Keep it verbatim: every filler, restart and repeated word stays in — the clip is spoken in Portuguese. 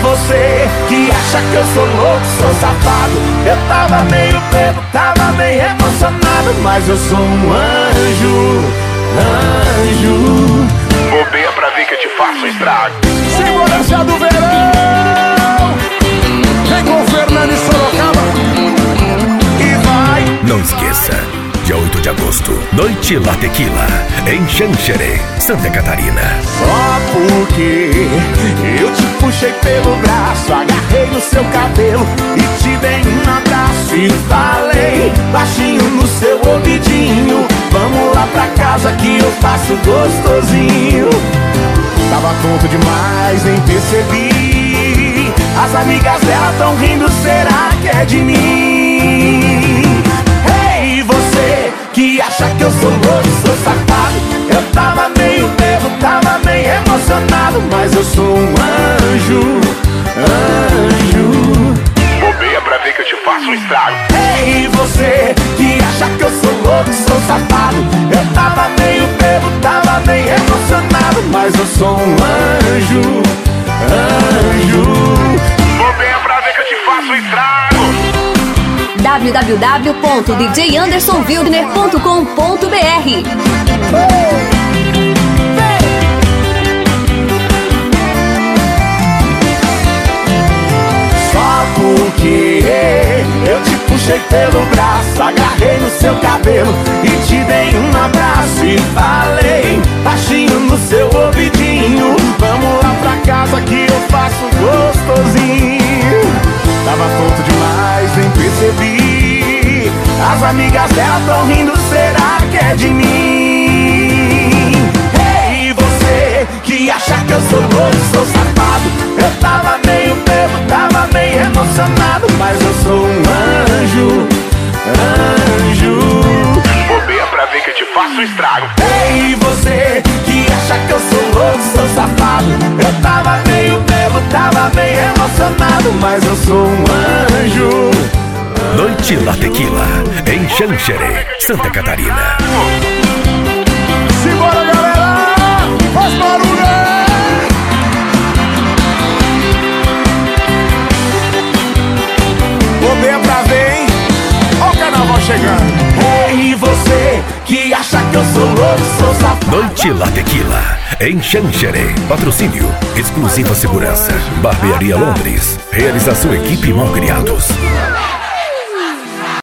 você que acha que eu sou louco, sou safado. Eu tava meio bêbado, tava meio emocionado, mas eu sou um anjo, anjo. Bobeia pra ver que eu te faço um estrago. Segurança do verão, vem com o Fernando e Sorocaba e vai. Não esqueça, dia oito de agosto, Noite La Tequila, em Xanxerê, Santa Catarina. Só porque eu te puxei pelo braço, agarrei no seu cabelo e te dei um abraço e falei baixinho no seu ouvidinho: vamos lá pra casa que eu faço gostosinho. Tava tonto demais, nem percebi. As amigas dela tão rindo, será que é de mim? Ei, você que acha que eu sou louco, sou safado. Eu tava meio bêbado, tava meio emocionado, mas eu sou um anjo, anjo. Bobeia pra ver que eu te faço um estrago. Ei, você que acha que eu sou louco, sou safado. Eu tava meio bêbado, tava meio emocionado, mas eu sou um anjo, anjo. Bobeia pra ver que eu te faço um estrago. w w w ponto d j anderson wildner ponto com ponto b r. Só porque eu te puxei pelo braço, agarrei no seu cabelo e te dei um abraço e falei baixinho no seu ouvidinho: vamos lá pra casa que eu faço gostosinho. Tava tonto demais, nem percebi. As amigas dela tão rindo, será que é de mim? Ei, você que acha que eu sou louco, sou safado. Eu tava meio bêbado, tava meio emocionado, mas eu sou um anjo, anjo. Bobeia pra ver que eu te faço um estrago. Ei, você que acha que eu sou louco, sou safado. Eu tava meio bêbado, tava meio emocionado, mas eu sou um anjo. Noite La Tequila, em Xanxerê, Santa Catarina. Simbora, galera! Faz barulho! Bobeia pra ver, hein? Ó o carnaval chegando. Ei, você que acha que eu sou louco, sou safado. Noite La Tequila, em Xanxerê. Patrocínio, exclusiva segurança, Barbearia Londres. Realização equipe Malcriados.